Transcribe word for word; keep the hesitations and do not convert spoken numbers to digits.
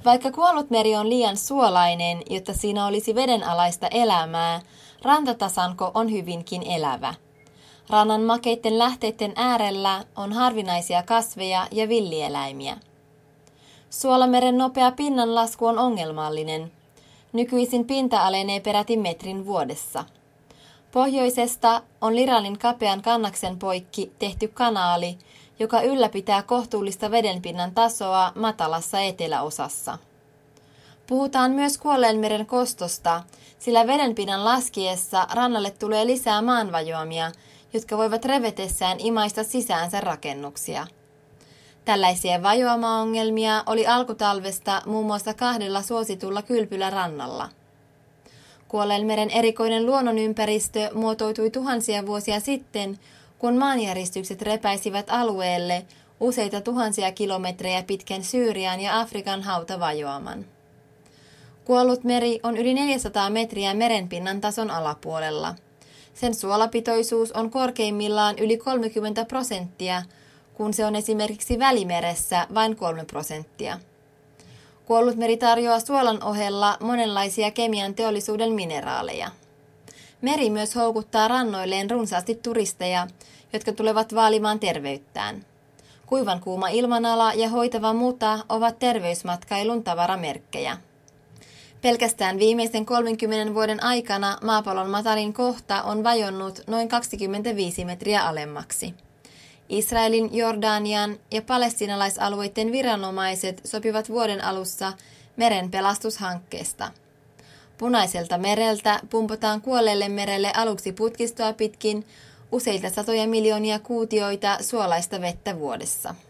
Vaikka kuollut meri on liian suolainen, jotta siinä olisi vedenalaista elämää, rantatasanko on hyvinkin elävä. Rannan makeitten lähteiden äärellä on harvinaisia kasveja ja villieläimiä. Suolameren nopea pinnanlasku on ongelmallinen. Nykyisin pinta alenee peräti metrin vuodessa. Pohjoisesta on Liralin kapean kannaksen poikki tehty kanaali, joka ylläpitää kohtuullista vedenpinnan tasoa matalassa eteläosassa. Puhutaan myös Kuolleenmeren kostosta, sillä vedenpinnan laskiessa rannalle tulee lisää maanvajoamia, jotka voivat revetessään imaista sisäänsä rakennuksia. Tällaisia vajoamaongelmia oli alkutalvesta muun muassa kahdella suositulla kylpylärannalla. Kuolleenmeren erikoinen luonnonympäristö muotoutui tuhansia vuosia sitten, kun maanjäristykset repäisivät alueelle useita tuhansia kilometrejä pitkän Syyrian ja Afrikan hautavajoaman. Kuollut meri on yli neljäsataa metriä merenpinnan tason alapuolella. Sen suolapitoisuus on korkeimmillaan yli kolmekymmentä prosenttia, kun se on esimerkiksi Välimeressä vain kolme prosenttia. Kuollut meri tarjoaa suolan ohella monenlaisia kemian teollisuuden mineraaleja. Meri myös houkuttaa rannoilleen runsaasti turisteja, jotka tulevat vaalimaan terveyttään. Kuivan kuuma ilmanala ja hoitava muta ovat terveysmatkailun tavaramerkkejä. Pelkästään viimeisten kolmenkymmenen vuoden aikana maapallon matalin kohta on vajonnut noin kaksikymmentäviisi metriä alemmaksi. Israelin, Jordanian ja palestiinalaisalueiden viranomaiset sopivat vuoden alussa meren pelastushankkeesta. Punaiselta mereltä pumpataan Kuolleelle merelle aluksi putkistoa pitkin useita satoja miljoonia kuutioita suolaista vettä vuodessa.